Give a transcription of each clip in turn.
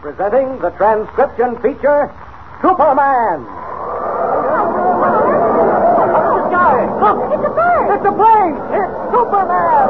presenting the transcription feature, Superman. The sky! Look! It's a bird! It's a plane! It's Superman!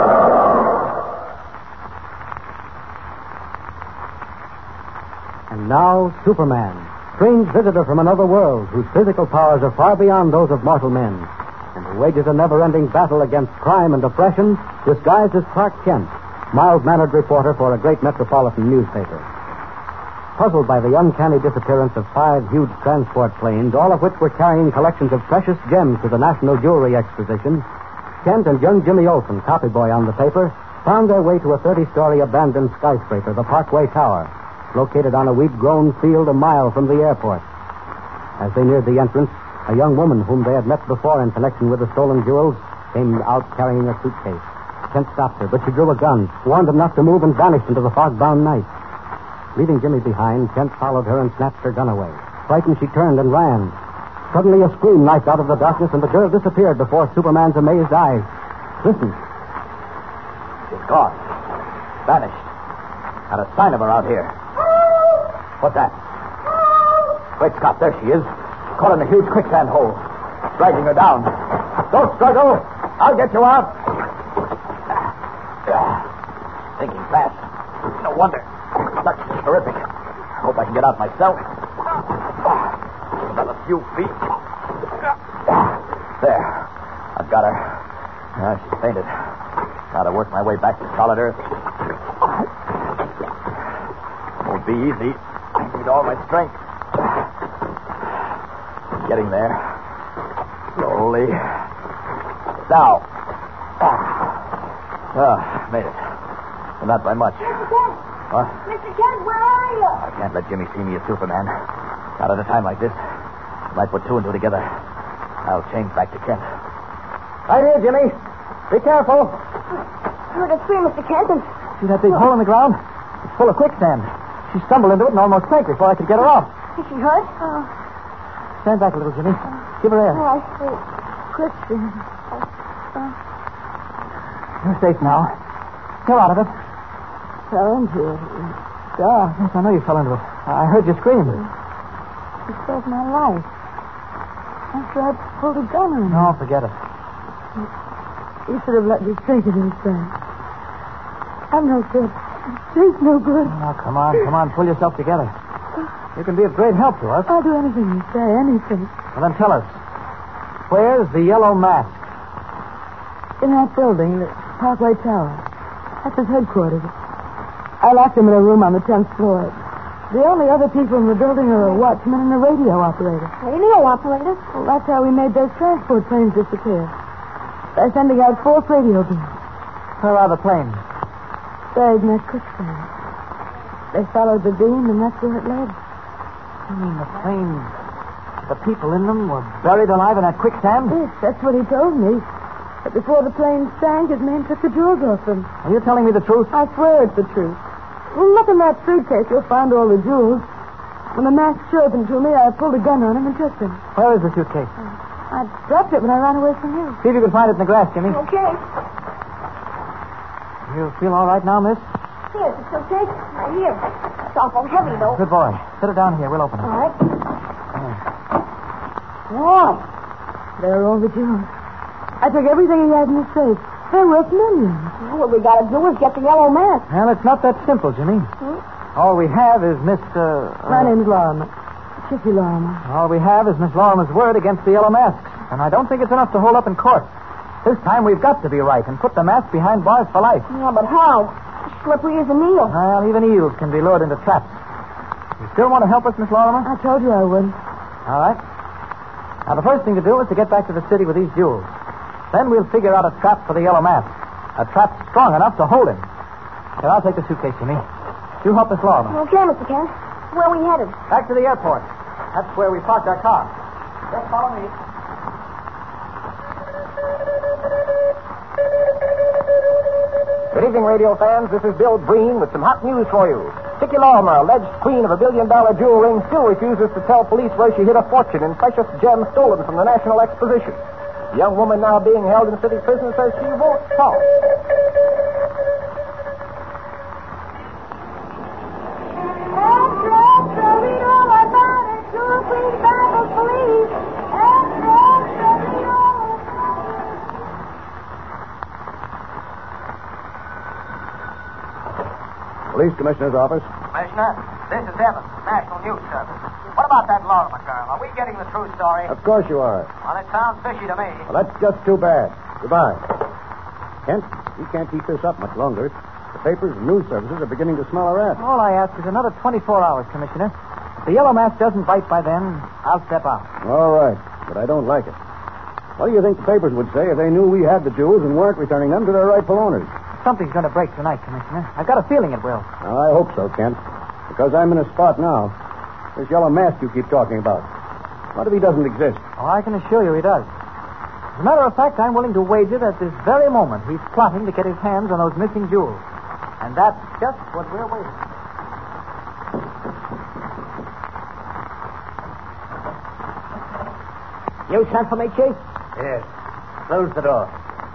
And now, Superman, strange visitor from another world whose physical powers are far beyond those of mortal men, and who wages a never-ending battle against crime and oppression, disguised as Clark Kent, mild-mannered reporter for a great metropolitan newspaper. Puzzled by the uncanny disappearance of 5 huge transport planes, all of which were carrying collections of precious gems to the National Jewelry Exposition, Kent and young Jimmy Olsen, copy boy on the paper, found their way to a 30-story abandoned skyscraper, the Parkway Tower, located on a weed-grown field a mile from the airport. As they neared the entrance, a young woman whom they had met before in connection with the stolen jewels came out carrying a suitcase. Kent stopped her, but she drew a gun, warned them not to move, and vanished into the fog-bound night. Leaving Jimmy behind, Kent followed her and snatched her gun away. Frightened, she turned and ran. Suddenly, a scream knifed out of the darkness, and the girl disappeared before Superman's amazed eyes. Listen. She's gone. Vanished. Not a sign of her out here. What's that? Wait, Scott, there she is. Caught in a huge quicksand hole. Dragging her down. Don't struggle. I'll get you out. Thinking fast. No wonder. Such terrific. Hope I can get out myself. Another few feet. There. I've got her. She's fainted. Gotta work my way back to solid earth. Won't be easy. I need all my strength. Getting there. Slowly. Now. Made it. But not by much. Mr. Kent! What? Mr. Kent, where are you? I can't let Jimmy see me as Superman. Not at a time like this. Might put 2 and 2 together. I'll change back to Kent. Right here, Jimmy. Be careful. You heard a scream, Mr. Kent, and... See that big hole in the ground? It's full of quicksand. She stumbled into it and almost sank before I could get her off. Is she hurt? Oh. Stand back a little, Jimmy. Give her air. Oh, I see. Quicksand. You're safe now. You're out of it. Fell into it. Yes, I know you fell into it. I heard you scream. It saved my life. After I pulled a gun on him. No, forget it. You should have let me think of it, son. I'm no good. She's no good. Oh, come on. Pull yourself together. You can be of great help to us. I'll do anything you say, anything. Well, then tell us. Where's the Yellow Mask? In that building, the Parkway Tower. That's his headquarters. I locked him in a room on the 10th floor. The only other people in the building are a watchman and a radio operator. Radio operator? Well, that's how we made those transport planes disappear. By sending out false radio beams. Where are the planes? Buried in that quicksand. They followed the beam, and that's where it led. You mean the planes, the people in them were buried alive in that quicksand? Yes, that's what he told me. But before the plane sank, his men took the jewels off them. Are you telling me the truth? I swear it's the truth. Well, look in that suitcase. You'll find all the jewels. When the mask showed them to me, I pulled a gun on him and took them. Where is the suitcase? I dropped it when I ran away from you. See if you can find it in the grass, Jimmy. Okay. You feel all right now, miss? Here's the suitcase. Right here. It's awful heavy, though. Good boy. Sit it down here. We'll open it. All right. Boy, there are all the jewels. I took everything he had in his safe. They're worth millions. Well, what we got to do is get the Yellow Mask. Well, it's not that simple, Jimmy. All we have is Miss... My name's Lorimer. Chicky Lorimer. All we have is Miss Lorimer's word against the Yellow Masks. And I don't think it's enough to hold up in court. This time we've got to be right and put the mask behind bars for life. Yeah, but how? Slippery as an eel. Well, even eels can be lured into traps. You still want to help us, Miss Lorimer? I told you I would. All right. Now, the first thing to do is to get back to the city with these jewels. Then we'll figure out a trap for the Yellow Mask. A trap strong enough to hold him. Here, I'll take the suitcase, Jimmy. You help Miss Lorimer. Okay, Mr. Kent. Where are we headed? Back to the airport. That's where we parked our car. Just follow me. Good evening, radio fans. This is Bill Breen with some hot news for you. Chicky Lorimer, alleged queen of $1 billion jewel ring, still refuses to tell police where she hid a fortune in precious gems stolen from the National Exposition. The young woman now being held in city prison says she won't talk. Police Commissioner's office. Commissioner, this is Evans, National News Service. What about that Lorimer girl? Are we getting the true story? Of course you are. Well, it sounds fishy to me. Well, that's just too bad. Goodbye. Kent, we can't keep this up much longer. The papers and news services are beginning to smell a rat. All I ask is another 24 hours, Commissioner. If the Yellow Mask doesn't bite by then, I'll step out. All right, but I don't like it. What do you think the papers would say if they knew we had the jewels and weren't returning them to their rightful owners? Something's going to break tonight, Commissioner. I've got a feeling it will. Now, I hope so, Kent, because I'm in a spot now. This Yellow Mask you keep talking about. What if he doesn't exist? Oh, I can assure you he does. As a matter of fact, I'm willing to wager that this very moment he's plotting to get his hands on those missing jewels. And that's just what we're waiting for. You sent for me, Chief? Yes. Close the door.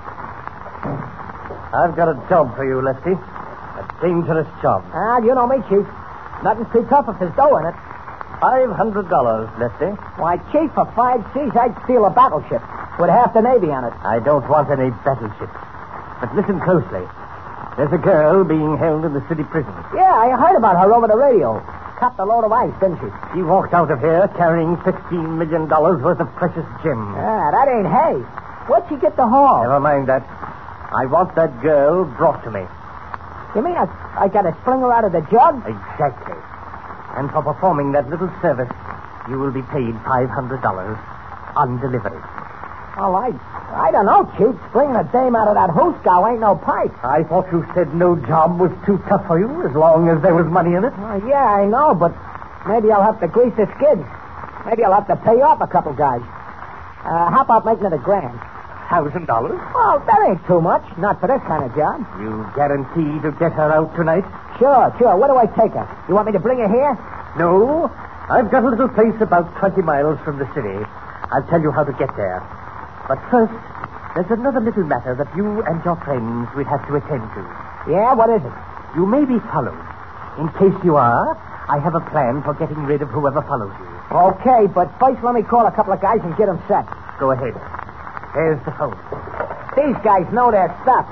I've got a job for you, Lefty. A dangerous job. You know me, Chief. Nothing's too tough if there's dough in it. $500, Lefty. Why, Chief, for 5 C's, I'd steal a battleship with half the Navy on it. I don't want any battleships. But listen closely. There's a girl being held in the city prison. Yeah, I heard about her over the radio. Copped a load of ice, didn't she? She walked out of here carrying $15 million worth of precious gems. Yeah, that ain't hay. What'd she get to haul? Never mind that. I want that girl brought to me. You mean I got to spring her out of the jug? Exactly. And for performing that little service, you will be paid $500 on delivery. Well, I don't know, Chief. Springing a dame out of that hoosegow ain't no pipe. I thought you said no job was too tough for you as long as there was money in it. Yeah, I know, but maybe I'll have to grease the skids. Maybe I'll have to pay off a couple guys. How about making it $1,000? $1,000? Well, that ain't too much. Not for this kind of job. You guarantee to get her out tonight? Sure. Where do I take her? You want me to bring her here? No. I've got a little place about 20 miles from the city. I'll tell you how to get there. But first, there's another little matter that you and your friends will have to attend to. Yeah, what is it? You may be followed. In case you are, I have a plan for getting rid of whoever follows you. Okay, but first let me call a couple of guys and get them set. Go ahead. There's the phone. These guys know their stuff.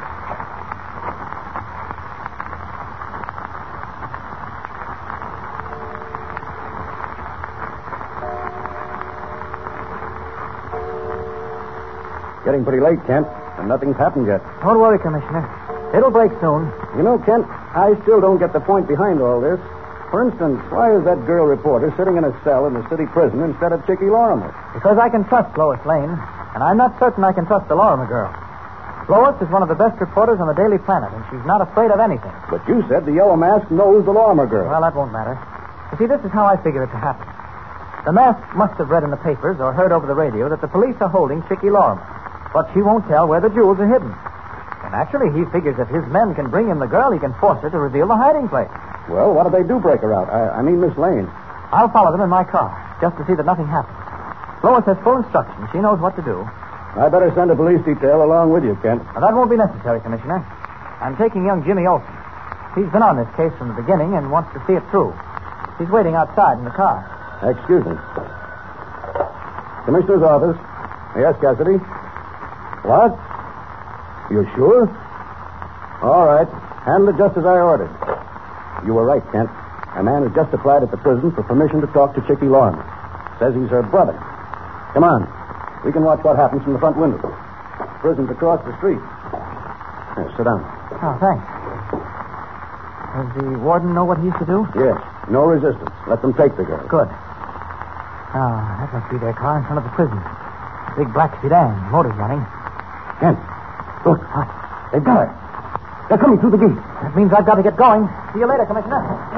Getting pretty late, Kent, and nothing's happened yet. Don't worry, Commissioner. It'll break soon. You know, Kent, I still don't get the point behind all this. For instance, why is that girl reporter sitting in a cell in the city prison instead of Chickie Lorimer? Because I can trust Lois Lane, and I'm not certain I can trust the Lorimer girl. Lois is one of the best reporters on the Daily Planet, and she's not afraid of anything. But you said the Yellow Mask knows the Lorimer girl. Well, that won't matter. You see, this is how I figure it to happen. The Mask must have read in the papers or heard over the radio that the police are holding Chickie Lorimer, but she won't tell where the jewels are hidden. And actually, he figures if his men can bring him the girl, he can force her to reveal the hiding place. Well, what if they do break her out? I mean Miss Lane. I'll follow them in my car, just to see that nothing happens. Lois has full instructions. She knows what to do. I better send a police detail along with you, Kent. Now, that won't be necessary, Commissioner. I'm taking young Jimmy Olsen. He's been on this case from the beginning and wants to see it through. He's waiting outside in the car. Excuse me. Commissioner's office. Yes, Cassidy. What? You sure? All right. Handle it just as I ordered. You were right, Kent. A man has just applied at the prison for permission to talk to Chickie Lorimer. Says he's her brother. Come on. We can watch what happens from the front window. Prison's across the street. Here, sit down. Oh, thanks. Does the warden know what he's to do? Yes. No resistance. Let them take the girl. Good. That must be their car in front of the prison. Big black sedan. Motor's running. Kent, look. They've got her. They're coming through the gate. That means I've got to get going. See you later, Commissioner.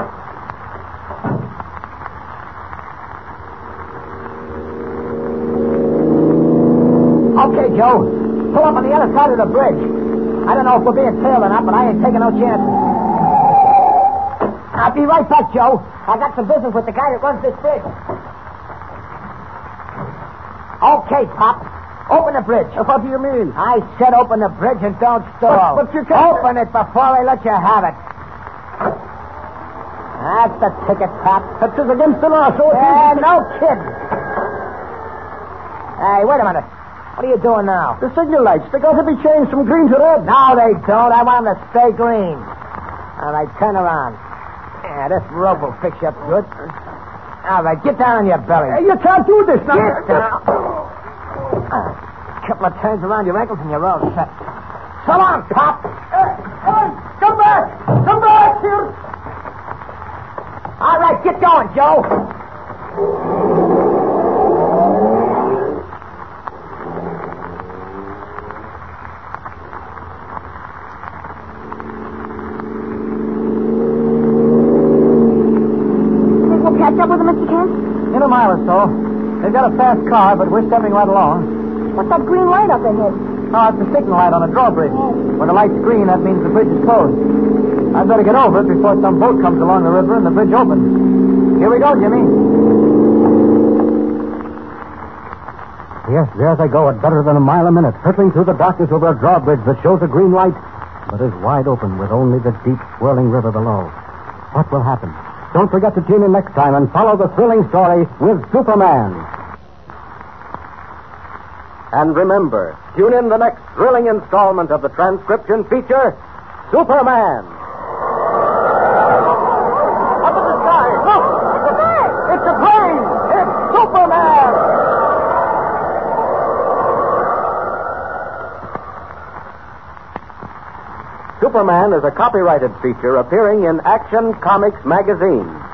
Okay, Joe. Pull up on the other side of the bridge. I don't know if we're being tailed or not, but I ain't taking no chances. I'll be right back, Joe. I got some business with the guy that runs this bridge. Okay, Pop. Open the bridge. What do you mean? I said open the bridge and don't stall. But you can't... Open it before I let you have it. That's the ticket, Pop. That is against the law, so no kidding. Hey, wait a minute. What are you doing now? The signal lights, they got to be changed from green to red. No, they don't. I want them to stay green. All right, turn around. Yeah, this rope will fix you up good. All right, get down on your belly. Hey, you can't do this now. Get down. Couple of turns around your ankles and you're all set. So long, Pop. Come back! Come back here! All right, get going, Joe. Think we'll catch up with them, Mr. Kent? In a mile or so. They've got a fast car, but we're stepping right along. What's that green light up ahead? Oh, it's a signal light on a drawbridge. When the light's green, that means the bridge is closed. I'd better get over it before some boat comes along the river and the bridge opens. Here we go, Jimmy. Yes, there they go at better than a mile a minute, hurtling through the darkness over a drawbridge that shows a green light, but is wide open with only the deep, swirling river below. What will happen? Don't forget to tune in next time and follow the thrilling story with Superman. And remember, tune in the next thrilling installment of the transcription feature, Superman. Up in the sky, look! It's a plane! It's Superman! Superman is a copyrighted feature appearing in Action Comics magazine.